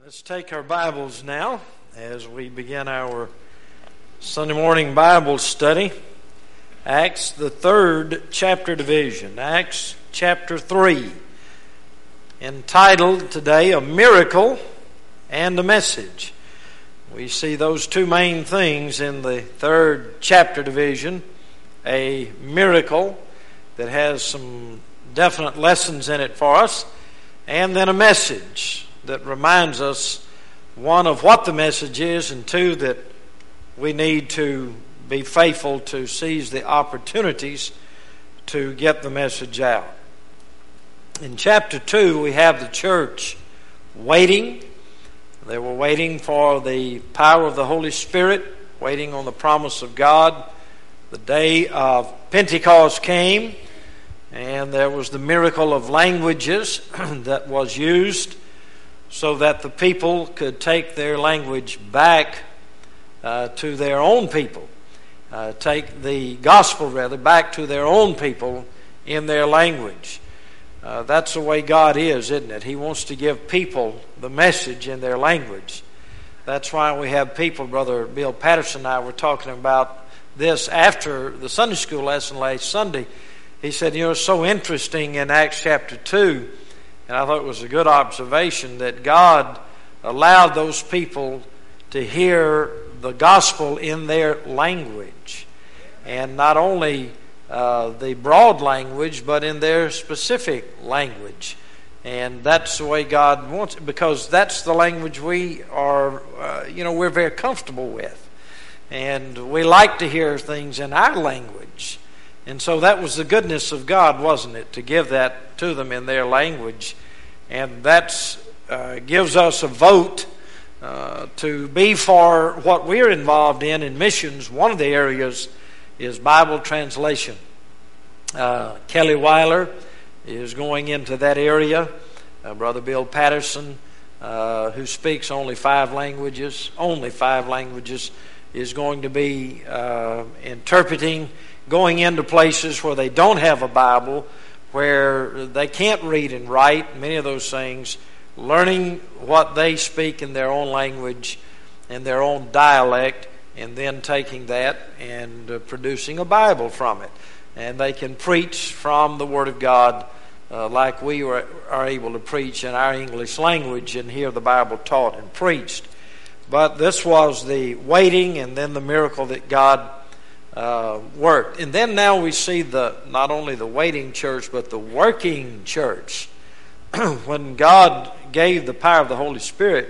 Let's take our Bibles now as we begin our Sunday morning Bible study. Acts, the 3rd chapter division, Acts chapter 3, entitled today, A Miracle and a Message. We see those two main things in the 3rd chapter division, a miracle that has some definite lessons in it for us, and then a message that reminds us, one, of what the message is, and two, that we need to be faithful to seize the opportunities to get the message out. In chapter 2, we have the church waiting. They were waiting for the power of the Holy Spirit, waiting on the promise of God. The day of Pentecost came, and there was the miracle of languages that was used so that the people could take their language back to their own people. Take the gospel, back to their own people in their language. That's the way God is, isn't it? He wants to give people the message in their language. That's why we have people, Brother Bill Patterson and I were talking about this after the Sunday school lesson last Sunday. He said, it's so interesting in Acts chapter 2, and I thought it was a good observation, that God allowed those people to hear the gospel in their language. And not only the broad language, but in their specific language. And that's the way God wants it, because that's the language we are, we're very comfortable with. And we like to hear things in our language. And so that was the goodness of God, wasn't it? To give that to them in their language. And that gives us a vote to be for what we're involved in missions. One of the areas is Bible translation. Kelly Weiler is going into that area. Brother Bill Patterson, who speaks only 5 languages, is going to be interpreting, going into places where they don't have a Bible, where they can't read and write, many of those things, learning what they speak in their own language, in their own dialect, and then taking that and producing a Bible from it. And they can preach from the Word of God like we are able to preach in our English language and hear the Bible taught and preached. But this was the waiting and then the miracle that God worked. And then now we see not only the waiting church, but the working church. When God gave the power of the Holy Spirit,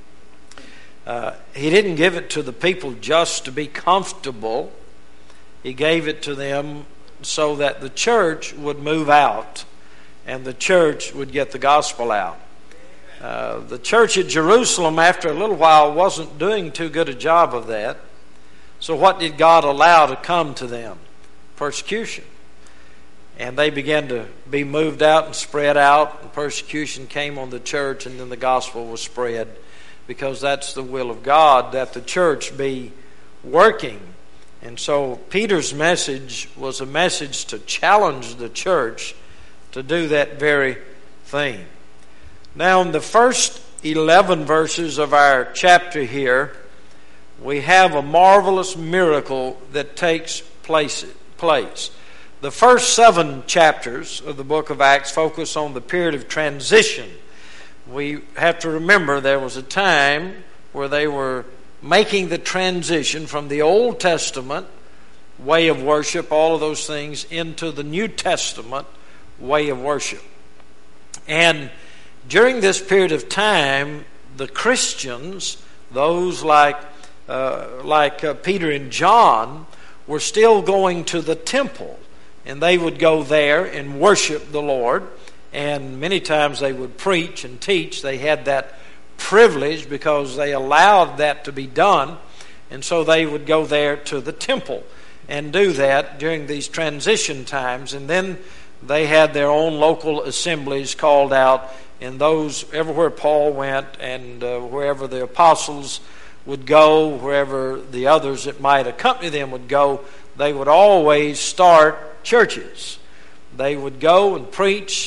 He didn't give it to the people just to be comfortable. He gave it to them so that the church would move out and the church would get the gospel out. The church at Jerusalem, after a little while, wasn't doing too good a job of that. So what did God allow to come to them? Persecution. And they began to be moved out and spread out. And persecution came on the church, and then the gospel was spread, because that's the will of God, that the church be working. And so Peter's message was a message to challenge the church to do that very thing. Now, in the first 11 verses of our chapter here, we have a marvelous miracle that takes place. The first 7 chapters of the book of Acts focus on the period of transition. We have to remember there was a time where they were making the transition from the Old Testament way of worship, all of those things, into the New Testament way of worship. And during this period of time, the Christians, those like Peter and John, were still going to the temple, and they would go there and worship the Lord, and many times they would preach and teach. They had that privilege because they allowed that to be done, and so they would go there to the temple and do that during these transition times. And then they had their own local assemblies called out, and those everywhere Paul went, and wherever the apostles would go, wherever the others that might accompany them would go, they would always start churches. They would go and preach.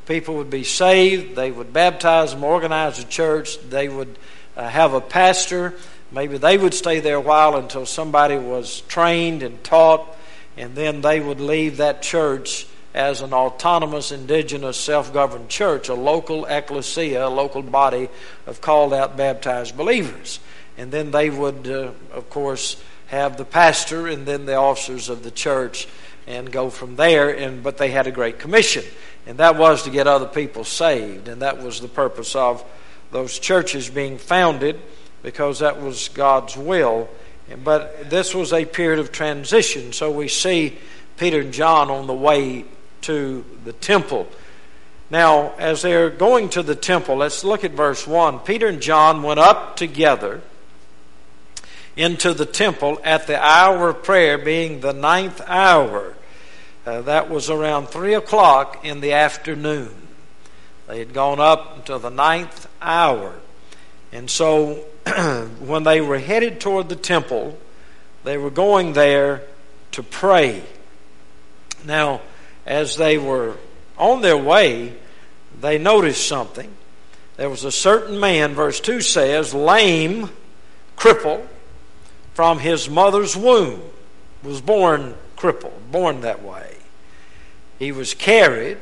people would be saved. They would baptize them, organize a church. They would have a pastor. Maybe they would stay there a while until somebody was trained and taught, and then they would leave that church as an autonomous, indigenous, self-governed church, a local ecclesia, a local body of called-out, baptized believers. And then they would, of course, have the pastor and then the officers of the church and go from there. But they had a great commission, and that was to get other people saved. And that was the purpose of those churches being founded, because that was God's will. But this was a period of transition. So we see Peter and John on the way to the temple. Now, as they're going to the temple, let's look at verse 1. Peter and John went up together into the temple at the hour of prayer, being the 9th hour. That was around 3 o'clock in the afternoon. They had gone up until the 9th hour. And so when they were headed toward the temple, they were going there to pray. Now, as they were on their way, they noticed something. There was a certain man, verse 2 says, lame, crippled, from his mother's womb, was born crippled, born that way. He was carried,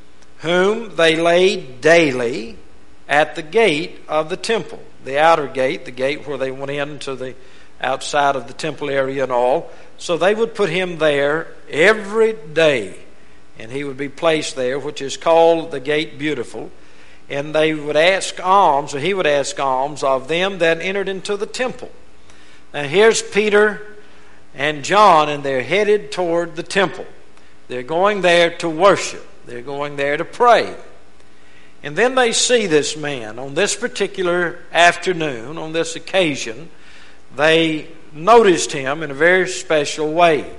whom they laid daily at the gate of the temple, the outer gate, the gate where they went into the outside of the temple area and all. So they would put him there every day, and he would be placed there, which is called the Gate Beautiful. And they would ask alms, or he would ask alms of them that entered into the temple. Now here's Peter and John, and they're headed toward the temple. They're going there to worship. They're going there to pray. And then they see this man on this particular afternoon, on this occasion. They noticed him in a very special way.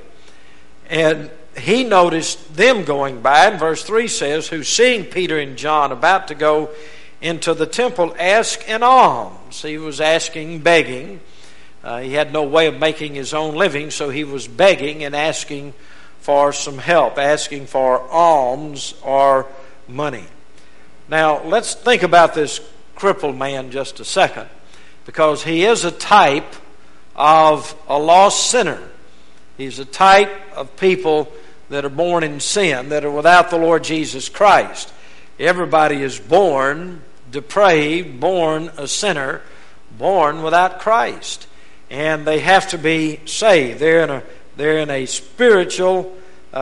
And he noticed them going by, and verse 3 says, who seeing Peter and John about to go into the temple, asked an alms. He was asking, begging. He had no way of making his own living, so he was begging and asking for some help, asking for alms or money. Now, let's think about this crippled man just a second, because he is a type of a lost sinner. He's a type of people that are born in sin, that are without the Lord Jesus Christ. Everybody is born depraved, born a sinner, born without Christ. And they have to be saved. They're in a spiritually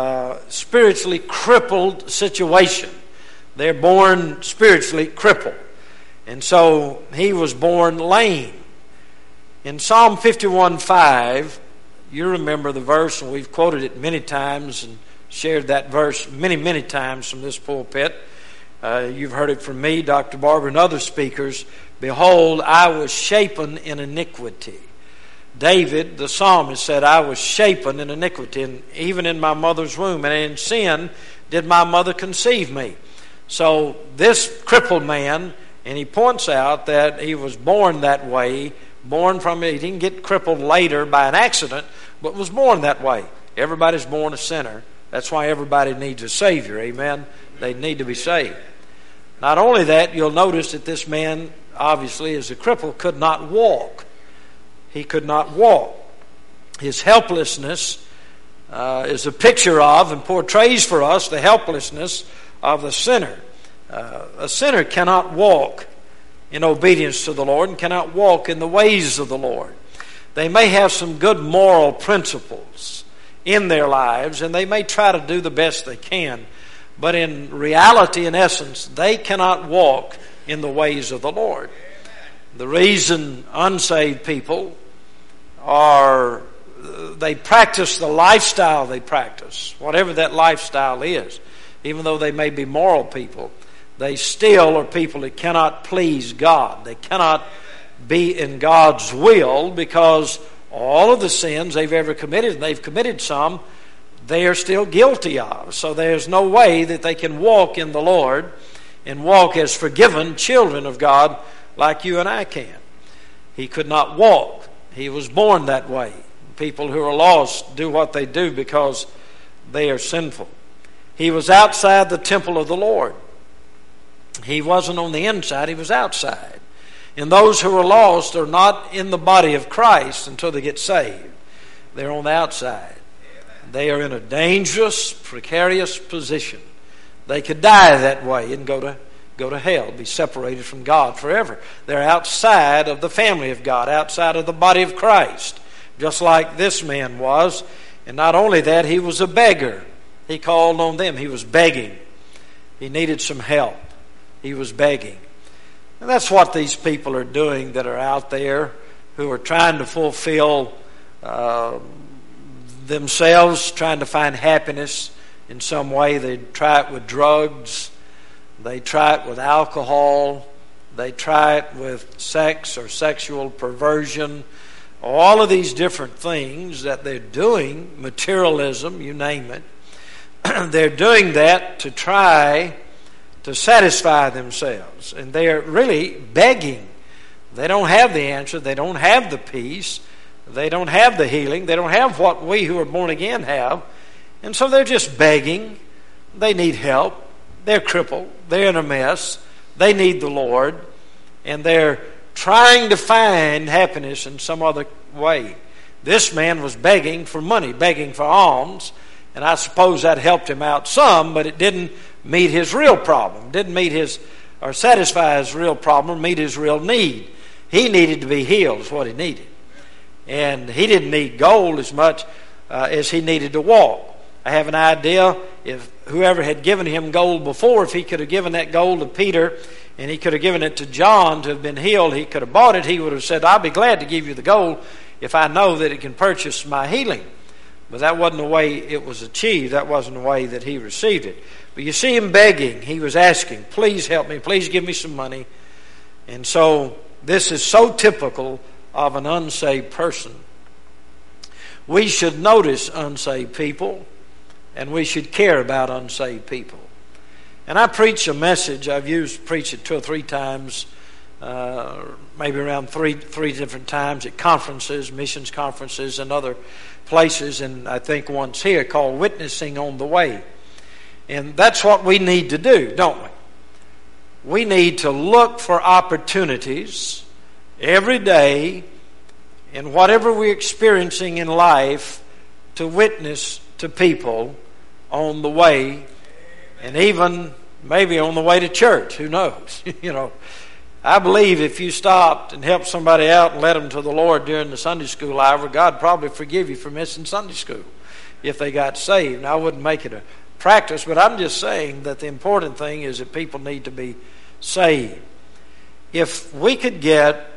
crippled situation. They're born spiritually crippled. And so he was born lame. In Psalm 51:5, you remember the verse, and we've quoted it many times and shared that verse many, many times from this pulpit. You've heard it from me, Dr. Barber, and other speakers. Behold, I was shapen in iniquity. David, the psalmist, said, I was shapen in iniquity, and even in my mother's womb, and in sin did my mother conceive me. So this crippled man, and he points out that he was born that way, born from it. He didn't get crippled later by an accident, but was born that way. Everybody's born a sinner. That's why everybody needs a Savior, amen? They need to be saved. Not only that, you'll notice that this man, obviously, as a cripple, could not walk. He could not walk. His helplessness is a picture of and portrays for us the helplessness of the sinner. A sinner cannot walk in obedience to the Lord and cannot walk in the ways of the Lord. They may have some good moral principles in their lives, and they may try to do the best they can, but in reality, in essence, they cannot walk in the ways of the Lord. The reason unsaved people they practice the lifestyle they practice, whatever that lifestyle is. Even though they may be moral people, they still are people that cannot please God. They cannot be in God's will, because all of the sins they've ever committed, and they've committed some, they are still guilty of. So there's no way that they can walk in the Lord and walk as forgiven children of God like you and I can. He could not walk. He was born that way. People who are lost do what they do because they are sinful. He was outside the temple of the Lord. He wasn't on the inside, he was outside. And those who are lost are not in the body of Christ until they get saved. They're on the outside. They are in a dangerous, precarious position. They could die that way and go to hell, be separated from God forever. They're outside of the family of God, outside of the body of Christ, just like this man was. And not only that, he was a beggar. He called on them. He was begging. He needed some help. He was begging. And that's what these people are doing that are out there, who are trying to fulfill themselves, trying to find happiness in some way. They try it with drugs. They try it with alcohol. They try it with sex or sexual perversion. All of these different things that they're doing, materialism, you name it, they're doing that to try to satisfy themselves. And they're really begging. They don't have the answer. They don't have the peace. They don't have the healing. They don't have what we who are born again have. And so they're just begging. They need help. They're crippled. They're in a mess. They need the Lord. And they're trying to find happiness in some other way. This man was begging for money, begging for alms. And I suppose that helped him out some, but it didn't meet his real problem. Didn't meet his, or satisfy his real problem, meet his real need. He needed to be healed is what he needed. And he didn't need gold as much as he needed to walk. I have an idea, if whoever had given him gold before, if he could have given that gold to Peter and he could have given it to John to have been healed, he could have bought it. He would have said, I'll be glad to give you the gold if I know that it can purchase my healing. But that wasn't the way it was achieved. That wasn't the way that he received it. But you see him begging. He was asking, please help me. Please give me some money. And so this is so typical of an unsaved person. We should notice unsaved people, and we should care about unsaved people. And I preach a message. I've preached it 2 or 3 times, maybe around three different times at conferences, missions conferences, and other places, and I think once here, called Witnessing on the Way. And that's what we need to do, don't we? We need to look for opportunities every day in whatever we're experiencing in life to witness to people on the way, and even maybe on the way to church. Who knows? I believe if you stopped and helped somebody out and led them to the Lord during the Sunday school hour, God would probably forgive you for missing Sunday school if they got saved. Now, I wouldn't make it a practice, but I'm just saying that the important thing is that people need to be saved. If we could get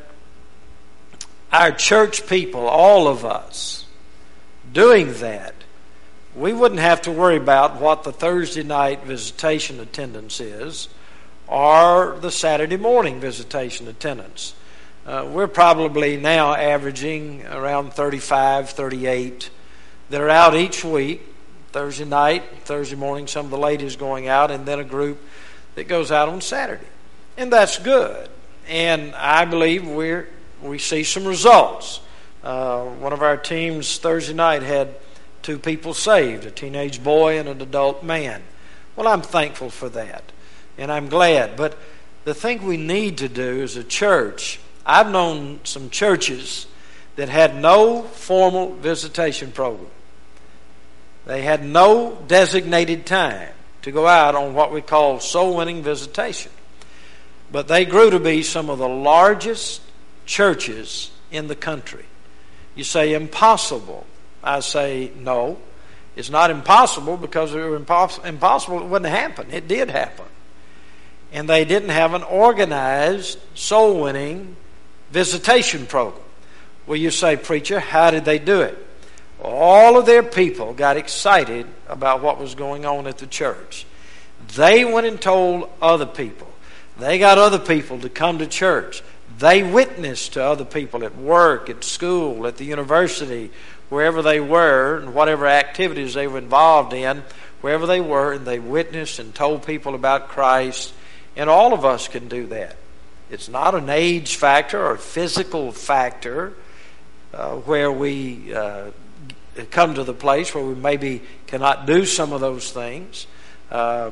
our church people, all of us, doing that, we wouldn't have to worry about what the Thursday night visitation attendance is or the Saturday morning visitation attendance. We're probably now averaging around 35, 38 that are out each week, Thursday night, Thursday morning, some of the ladies going out, and then a group that goes out on Saturday. And that's good. And I believe we see some results. One of our teams Thursday night had 2 people saved, a teenage boy and an adult man. Well, I'm thankful for that. And I'm glad. But the thing we need to do as a church, I've known some churches that had no formal visitation program. They had no designated time to go out on what we call soul-winning visitation. But they grew to be some of the largest churches in the country. You say impossible. I say no. It's not impossible, because if it were impossible, it wouldn't happen. It did happen. And they didn't have an organized soul-winning visitation program. Well, you say, preacher, how did they do it? All of their people got excited about what was going on at the church. They went and told other people. They got other people to come to church. They witnessed to other people at work, at school, at the university, wherever they were, and whatever activities they were involved in, wherever they were, and they witnessed and told people about Christ. And all of us can do that. It's not an age factor or a physical factor where we come to the place where we maybe cannot do some of those things.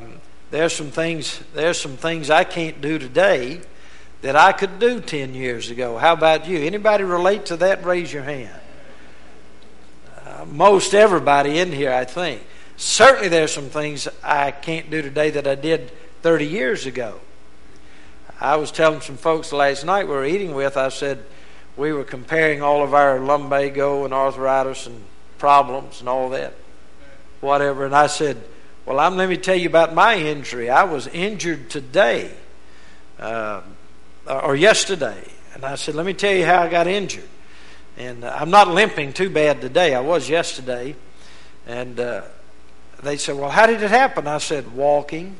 There's some things I can't do today that I could do 10 years ago. How about you? Anybody relate to that? Raise your hand. Most everybody in here, I think. Certainly there's some things I can't do today that I did 30 years ago. I was telling some folks last night we were eating with, I said we were comparing all of our lumbago and arthritis and problems and all that, whatever. And I said, well, let me tell you about my injury. I was injured today, or yesterday. And I said, let me tell you how I got injured. And I'm not limping too bad today. I was yesterday. And they said, well, how did it happen? I said, walking.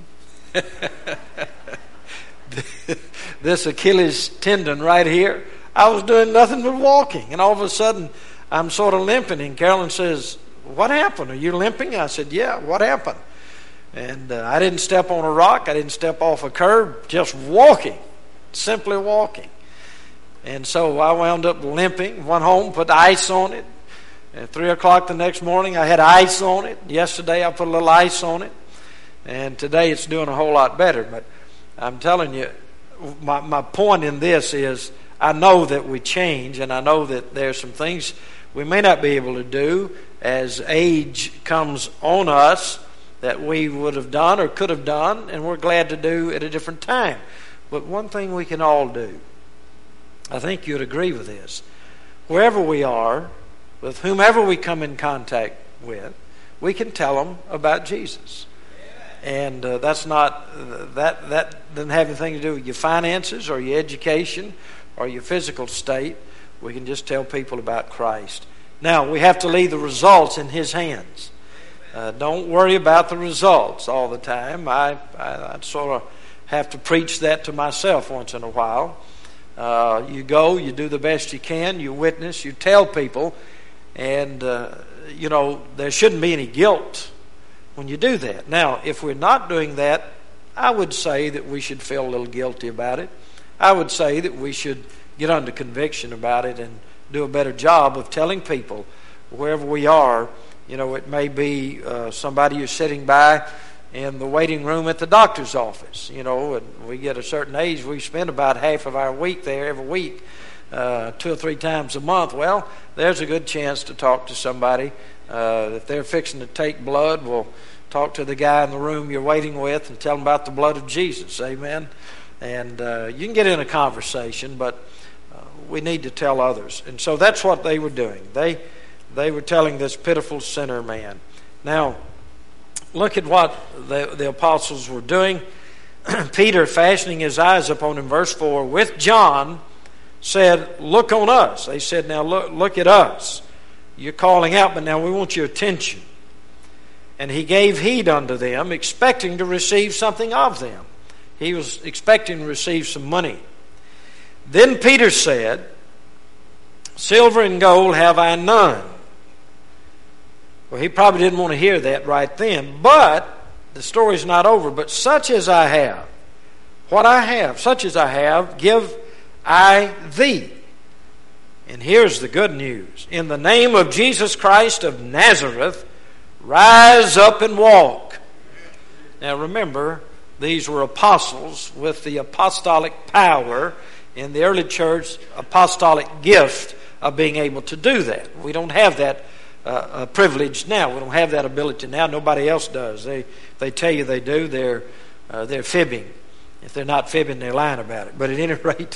This Achilles tendon right here, I was doing nothing but walking. And all of a sudden, I'm sort of limping. And Carolyn says, what happened? Are you limping? I said, yeah, what happened? And I didn't step on a rock. I didn't step off a curb. Just walking. Simply walking. And so I wound up limping. Went home, put ice on it. At 3 o'clock the next morning, I had ice on it. Yesterday, I put a little ice on it. And today, it's doing a whole lot better. But I'm telling you, my point in this is I know that we change, and I know that there's some things we may not be able to do as age comes on us that we would have done or could have done, and we're glad to do at a different time. But one thing we can all do, I think you'd agree with this, wherever we are, with whomever we come in contact with, we can tell them about Jesus. And that's not that doesn't have anything to do with your finances or your education or your physical state. We can just tell people about Christ. Now, we have to leave the results in His hands. Don't worry about the results all the time. I sort of have to preach that to myself once in a while. You go, you do the best you can, you witness, you tell people, and there shouldn't be any guilt when you do that. Now, if we're not doing that, I would say that we should feel a little guilty about it. I would say that we should get under conviction about it and do a better job of telling people wherever we are. It may be somebody you're sitting by in the waiting room at the doctor's office. And we get a certain age, we spend about half of our week there every week, 2 or 3 times a month. Well, there's a good chance to talk to somebody. If they're fixing to take blood, we'll talk to the guy in the room you're waiting with and tell them about the blood of Jesus. Amen. And you can get in a conversation, but we need to tell others. And so that's what they were doing. They were telling this pitiful sinner man. Now, look at what the apostles were doing. Peter, fastening his eyes upon him, verse 4, with John, said, look on us. They said, now look at us. You're calling out, but now we want your attention. And he gave heed unto them, expecting to receive something of them. He was expecting to receive some money. Then Peter said, silver and gold have I none. Well, he probably didn't want to hear that right then, but the story's not over. But such as I have, what I have, such as I have, give I thee. And here's the good news. In the name of Jesus Christ of Nazareth, rise up and walk. Now remember, these were apostles with the apostolic power in the early church, apostolic gift of being able to do that. We don't have that privilege now. We don't have that ability now. Nobody else does. They tell you they do, they're fibbing. If they're not fibbing, they're lying about it. But at any rate,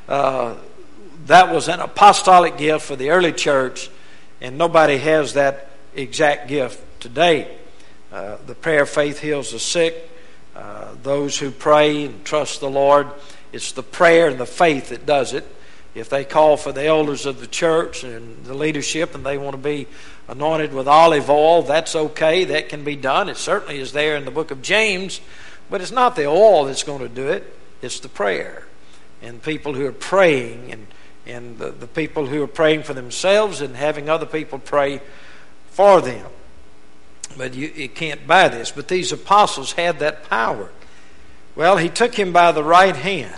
that was an apostolic gift for the early church, and nobody has that exact gift today. The prayer of faith heals the sick. Those who pray and trust the Lord, it's the prayer and the faith that does it. If they call for the elders of the church and the leadership and they want to be anointed with olive oil, that's okay. That can be done. It certainly is there in the book of James, but it's not the oil that's going to do it. It's the prayer. And people who are praying and the people who are praying for themselves and having other people pray for them. But you can't buy this. But these apostles had that power. Well, he took him by the right hand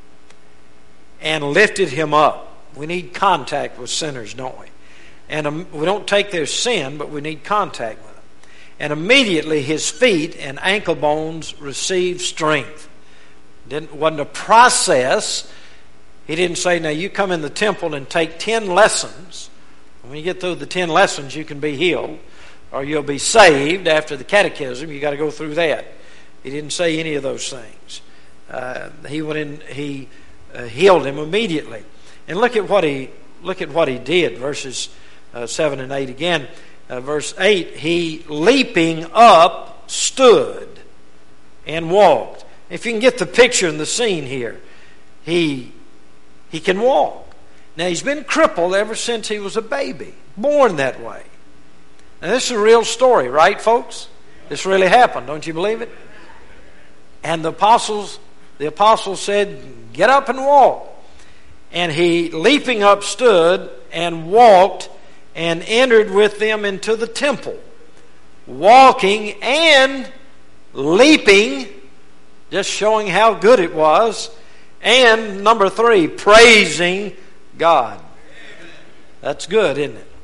and lifted him up. We need contact with sinners, don't we? And we don't take their sin, but we need contact with them. and immediately his feet and ankle bones received strength. Wasn't a process. He didn't say, now you come in the temple and take 10 lessons. When you get through the 10 lessons, you can be healed, or you'll be saved after the catechism. You got to go through that. He didn't say any of those things. He went in. He healed him immediately. And look at what he did. Verses 7 and 8 again. Verse 8, he leaping up stood and walked. If you can get the picture and the scene here, he can walk. Now, he's been crippled ever since he was a baby, born that way. Now, this is a real story, right, folks? This really happened. Don't you believe it? And the apostles said, get up and walk. And he, leaping up, stood and walked and entered with them into the temple, walking and leaping, just showing how good it was. And number 3, praising God. That's good, isn't it?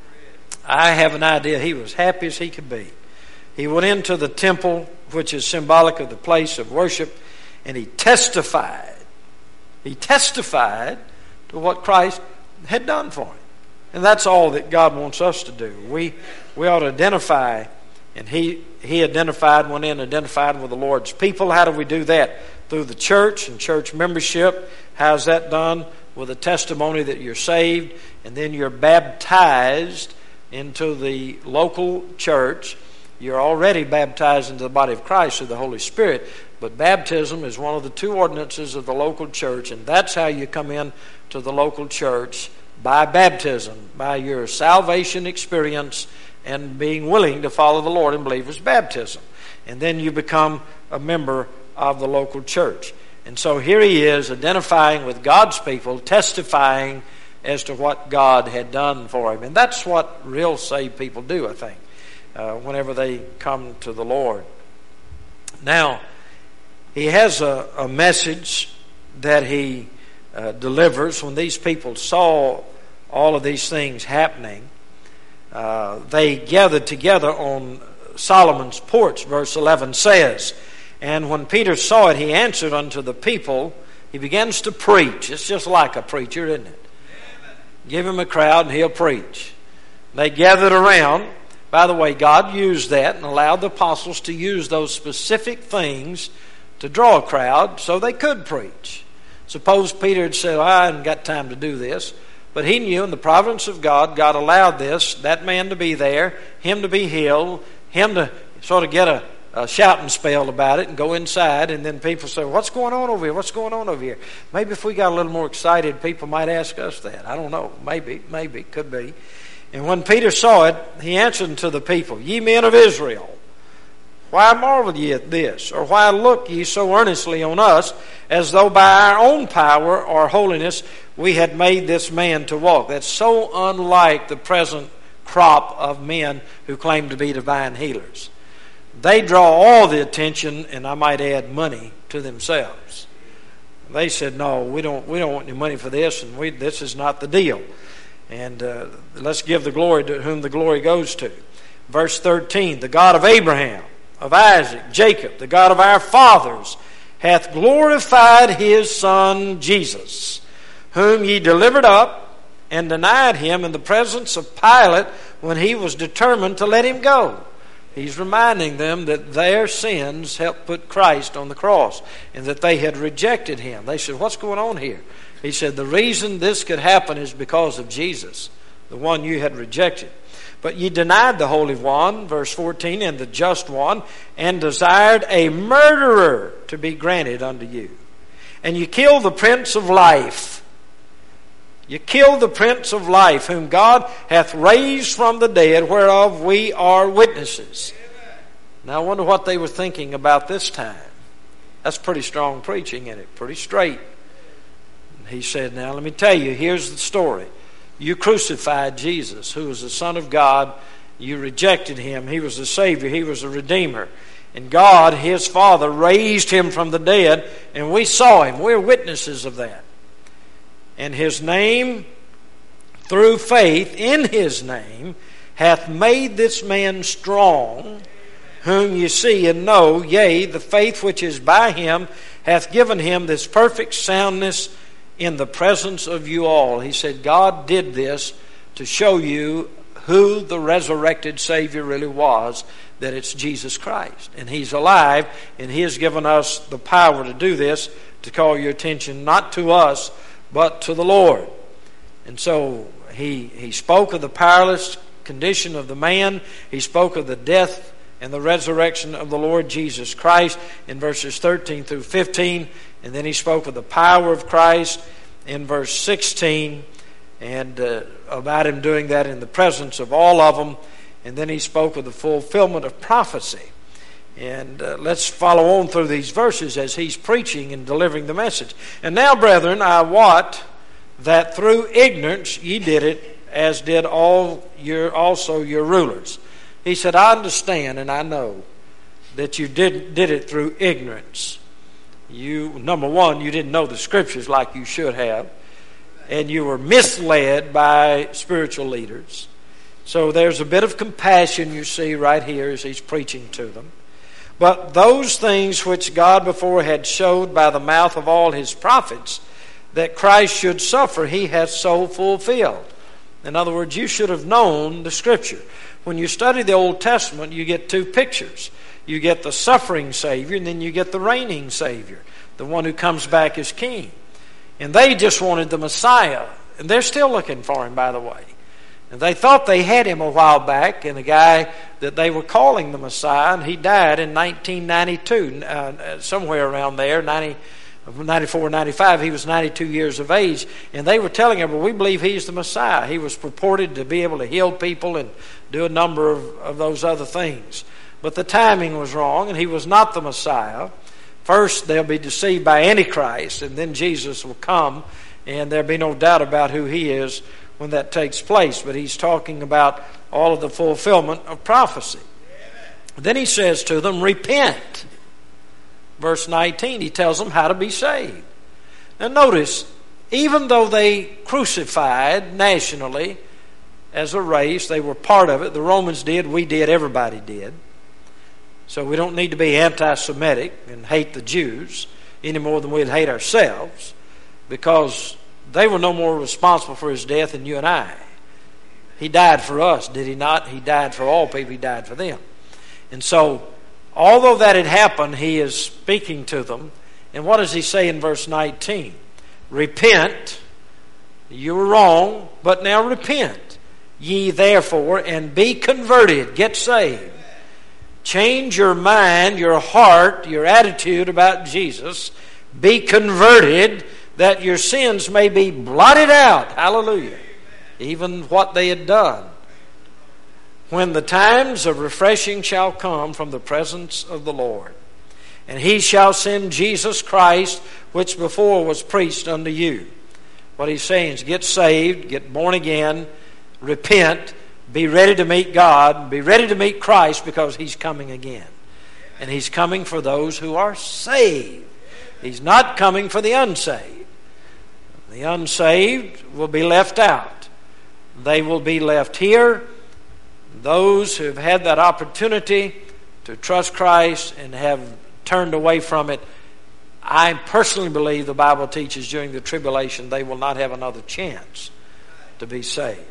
I have an idea he was happy as he could be. He went into the temple, which is symbolic of the place of worship, and he testified. He testified to what Christ had done for him. And that's all that God wants us to do. We ought to identify, and he identified, went in, identified with the Lord's people. How do we do that? Through the church and church membership. How's that done? With a testimony that you're saved, and then you're baptized into the local church. You're already baptized into the body of Christ through the Holy Spirit, but baptism is one of the 2 ordinances of the local church, and that's how you come in to the local church, by baptism, by your salvation experience and being willing to follow the Lord in believer's baptism. And then you become a member of the local church. And so here he is identifying with God's people, testifying as to what God had done for him. And that's what real saved people do, I think, whenever they come to the Lord. Now, he has a message that he delivers. When these people saw all of these things happening, they gathered together on Solomon's porch, verse 11 says. And when Peter saw it, he answered unto the people. He begins to preach. It's just like a preacher, isn't it? Amen. Give him a crowd and he'll preach. They gathered around. By the way, God used that and allowed the apostles to use those specific things to draw a crowd so they could preach. Suppose Peter had said, I haven't got time to do this. But he knew in the providence of God, God allowed that man to be there, him to be healed, him to sort of get a shouting spell about it and go inside, and then people say, what's going on over here? What's going on over here? Maybe if we got a little more excited, people might ask us that. I don't know. Maybe, could be. And when Peter saw it, he answered unto the people, Ye men of Israel, why marvel ye at this? Or why look ye so earnestly on us, as though by our own power or holiness we had made this man to walk? That's so unlike the present crop of men who claim to be divine healers. They draw all the attention, and I might add money, to themselves. They said, no, we don't want any money for this, and this is not the deal. And let's give the glory to whom the glory goes to. Verse 13, the God of Abraham, of Isaac, Jacob, the God of our fathers, hath glorified his Son Jesus, whom ye delivered up and denied him in the presence of Pilate when he was determined to let him go. He's reminding them that their sins helped put Christ on the cross and that they had rejected him. They said, what's going on here? He said, the reason this could happen is because of Jesus, the one you had rejected. But ye denied the Holy One, verse 14, and the Just One, and desired a murderer to be granted unto you. And you killed the Prince of Life. You killed the Prince of Life, whom God hath raised from the dead, whereof we are witnesses. Now I wonder what they were thinking about this time. That's pretty strong preaching, isn't it? Pretty straight. He said, now let me tell you, here's the story. You crucified Jesus, who was the Son of God. You rejected him. He was the Savior. He was the Redeemer. And God, his Father, raised him from the dead, and we saw him. We're witnesses of that. And his name, through faith in his name, hath made this man strong, whom ye see and know, yea, the faith which is by him hath given him this perfect soundness in the presence of you all. He said God did this to show you who the resurrected Savior really was, that it's Jesus Christ. And He's alive, and He has given us the power to do this, to call your attention not to us, but to the Lord. And so He spoke of the powerless condition of the man. He spoke of the death and the resurrection of the Lord Jesus Christ in verses 13 through 15. And then He spoke of the power of Christ in verse 16, and about Him doing that in the presence of all of them. And then He spoke of the fulfillment of prophecy. And let's follow on through these verses as He's preaching and delivering the message. And now, brethren, I wot that through ignorance ye did it, as did also your rulers. He said, I understand and I know that you did it through ignorance. You, number one, you didn't know the Scriptures like you should have, and you were misled by spiritual leaders. So there's a bit of compassion you see right here as He's preaching to them. But those things which God before had showed by the mouth of all His prophets, that Christ should suffer, He hath so fulfilled. In other words, you should have known the Scripture. When you study the Old Testament, you get two pictures. You get the suffering Savior, and then you get the reigning Savior, the one who comes back as King. And they just wanted the Messiah, and they're still looking for Him, by the way. And they thought they had Him a while back, and a guy that they were calling the Messiah, and he died in 1992, somewhere around there, 94, 95. He was 92 years of age, and they were telling him, well, we believe He's the Messiah. He was purported to be able to heal people and do a number of those other things. But the timing was wrong, and He was not the Messiah. First, they'll be deceived by Antichrist, and then Jesus will come, and there'll be no doubt about who He is when that takes place. But He's talking about all of the fulfillment of prophecy. Then He says to them, repent. Verse 19, He tells them how to be saved. Now notice, even though they crucified nationally as a race, they were part of it. The Romans did, we did, everybody did. So we don't need to be anti-Semitic and hate the Jews any more than we'd hate ourselves, because they were no more responsible for His death than you and I. He died for us, did He not? He died for all people. He died for them. And so, although that had happened, He is speaking to them. And what does He say in verse 19? Repent. You were wrong, but now repent. Ye therefore, and be converted. Get saved. Change your mind, your heart, your attitude about Jesus. Be converted, that your sins may be blotted out. Hallelujah. Even what they had done. When the times of refreshing shall come from the presence of the Lord. And He shall send Jesus Christ, which before was preached unto you. What He's saying is get saved, get born again, repent, be ready to meet God, be ready to meet Christ, because He's coming again. And He's coming for those who are saved. He's not coming for the unsaved. The unsaved will be left out. They will be left here. Those who have had that opportunity to trust Christ and have turned away from it, I personally believe the Bible teaches during the tribulation they will not have another chance to be saved.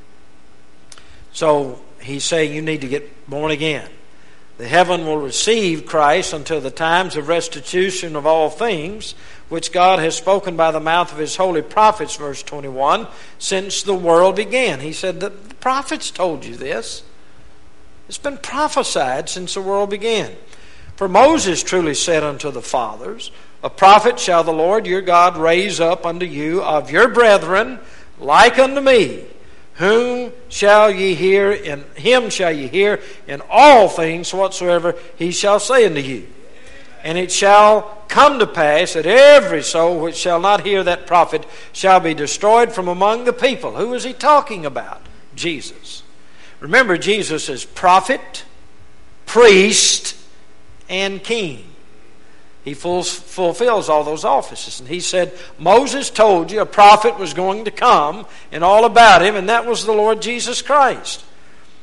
So He's saying you need to get born again. The heaven will receive Christ until the times of restitution of all things, which God has spoken by the mouth of His holy prophets, verse 21, since the world began. He said, the prophets told you this. It's been prophesied since the world began. For Moses truly said unto the fathers, a prophet shall the Lord your God raise up unto you of your brethren, like unto me. Whom shall ye hear, and him shall ye hear in all things whatsoever He shall say unto you. And it shall come to pass that every soul which shall not hear that prophet shall be destroyed from among the people. Who is He talking about? Jesus. Remember, Jesus is prophet, priest, and king. He fulfills all those offices. And He said, Moses told you a prophet was going to come and all about Him, and that was the Lord Jesus Christ.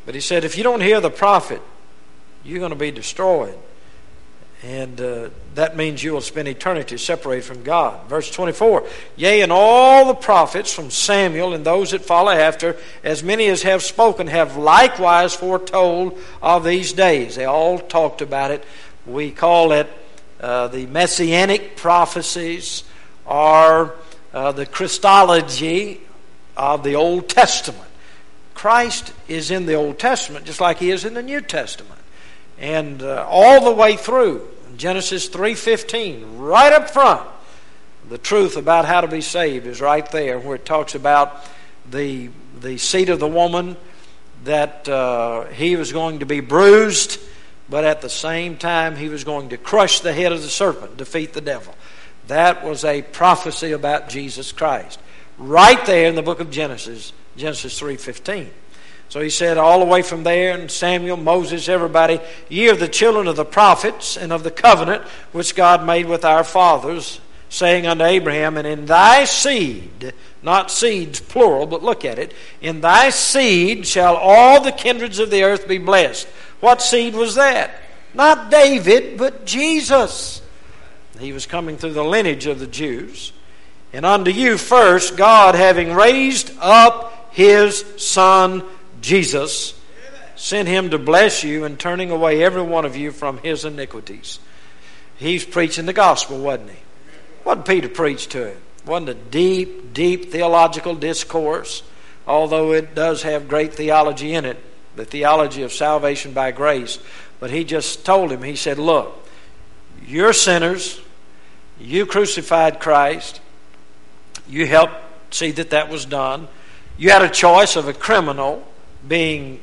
But he said, if you don't hear the prophet, you're going to be destroyed. And that means you will spend eternity separated from God. Verse 24, yea, and all the prophets from Samuel and those that follow after, as many as have spoken, have likewise foretold of these days. They all talked about it. We call it the Messianic prophecies, or the Christology of the Old Testament. Christ is in the Old Testament just like He is in the New Testament. And all the way through, Genesis 3:15, right up front, the truth about how to be saved is right there, where it talks about the seed of the woman, that he was going to be bruised, but at the same time he was going to crush the head of the serpent, defeat the devil. That was a prophecy about Jesus Christ. Right there in the book of Genesis 3:15. So he said all the way from there, and Samuel, Moses, everybody, ye are the children of the prophets and of the covenant which God made with our fathers, saying unto Abraham, and in thy seed, not seeds plural, but look at it, in thy seed shall all the kindreds of the earth be blessed. What seed was that? Not David, but Jesus. He was coming through the lineage of the Jews. And unto you first, God, having raised up His Son Jesus, sent Him to bless you and turning away every one of you from his iniquities. He's preaching the gospel, wasn't he? What did Peter preach to him? Wasn't a deep, deep theological discourse, although it does have great theology in it, the theology of salvation by grace. But he just told him, he said, look, you're sinners, you crucified Christ, you helped see that that was done. You had a choice of a criminal being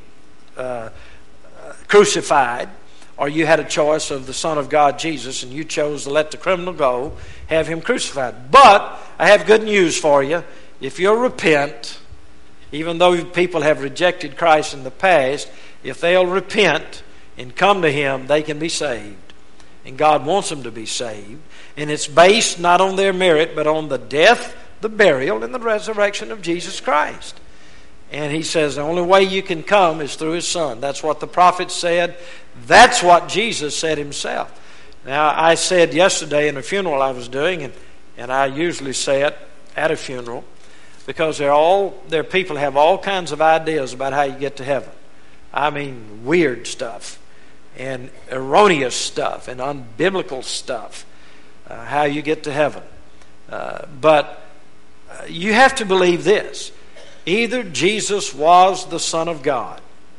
crucified, or you had a choice of the Son of God, Jesus, and you chose to let the criminal go, have Him crucified. But I have good news for you. If you'll repent, even though people have rejected Christ in the past, if they'll repent and come to Him, they can be saved. And God wants them to be saved. And it's based not on their merit, but on the death, the burial, and the resurrection of Jesus Christ. And He says the only way you can come is through His Son. That's what the prophet said. That's what Jesus said Himself. Now, I said yesterday in a funeral I was doing, and I usually say it at a funeral, because their people have all kinds of ideas about how you get to heaven. I mean, weird stuff, and erroneous stuff, and unbiblical stuff, how you get to heaven. But you have to believe this. Either Jesus was the Son of God,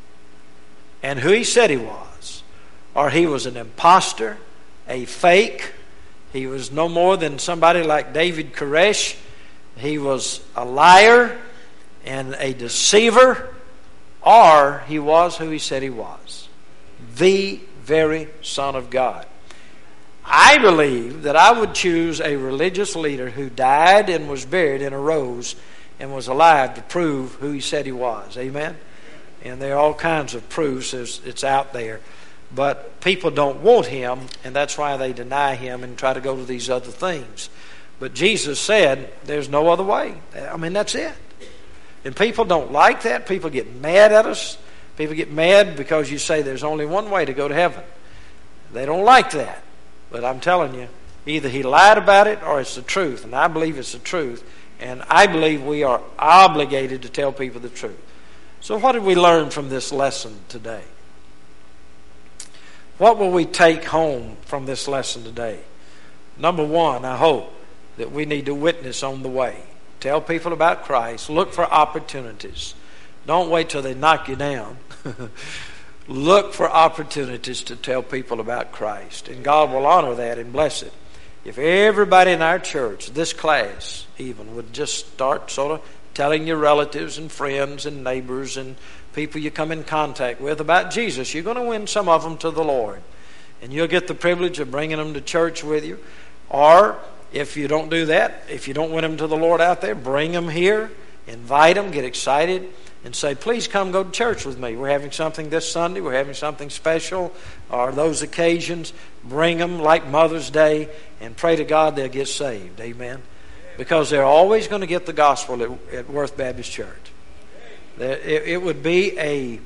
and who He said He was, or He was an imposter, a fake. He was no more than somebody like David Koresh. He was a liar and a deceiver, or He was who He said He was, the very Son of God. I believe that I would choose a religious leader who died and was buried and arose and was alive to prove who He said He was. Amen? And there are all kinds of proofs. It's out there. But people don't want Him, and that's why they deny Him and try to go to these other things. But Jesus said there's no other way. I mean, that's it. And people don't like that. People get mad at us. People get mad because you say there's only one way to go to heaven. They don't like that. But I'm telling you, either He lied about it or it's the truth. And I believe it's the truth. And I believe we are obligated to tell people the truth. So what did we learn from this lesson today? What will we take home from this lesson today? Number one, I hope that we need to witness on the way. Tell people about Christ. Look for opportunities. Don't wait till they knock you down. Look for opportunities to tell people about Christ. And God will honor that and bless it. If everybody in our church, this class even, would just start sort of telling your relatives and friends and neighbors and people you come in contact with about Jesus, you're going to win some of them to the Lord. And you'll get the privilege of bringing them to church with you. Or if you don't do that, if you don't win them to the Lord out there, bring them here, invite them, get excited, and say, please come go to church with me. We're having something this Sunday. We're having something special. Or those occasions, bring them like Mother's Day and pray to God they'll get saved. Amen. Because they're always going to get the gospel at Worth Baptist Church. It would be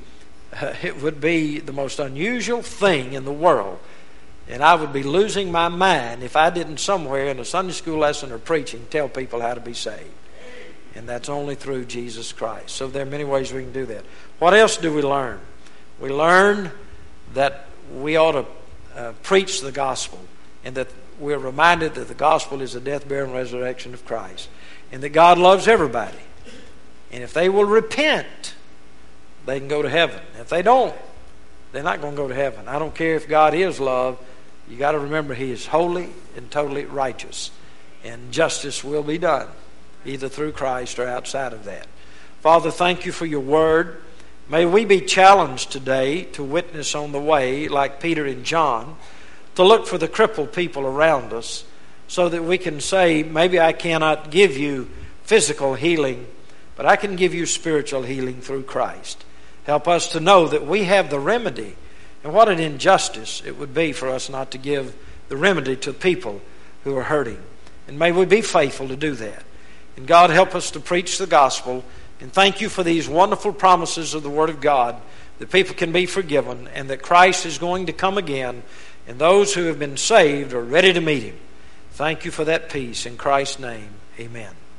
it would be the most unusual thing in the world. And I would be losing my mind if I didn't somewhere in a Sunday school lesson or preaching tell people how to be saved. And that's only through Jesus Christ. So there are many ways we can do that. What else do we learn? We learn that we ought to preach the gospel, and that we're reminded that the gospel is the death, burial, and resurrection of Christ, and that God loves everybody. And if they will repent, they can go to heaven. If they don't, they're not going to go to heaven. I don't care if God is love. You got to remember He is holy and totally righteous, and justice will be done either through Christ or outside of that. Father, thank you for your word. May we be challenged today to witness on the way, like Peter and John, to look for the crippled people around us so that we can say, maybe I cannot give you physical healing, but I can give you spiritual healing through Christ. Help us to know that we have the remedy. And what an injustice it would be for us not to give the remedy to people who are hurting. And may we be faithful to do that. And God, help us to preach the gospel. And thank you for these wonderful promises of the Word of God, that people can be forgiven and that Christ is going to come again, and those who have been saved are ready to meet Him. Thank you for that peace. In Christ's name, amen.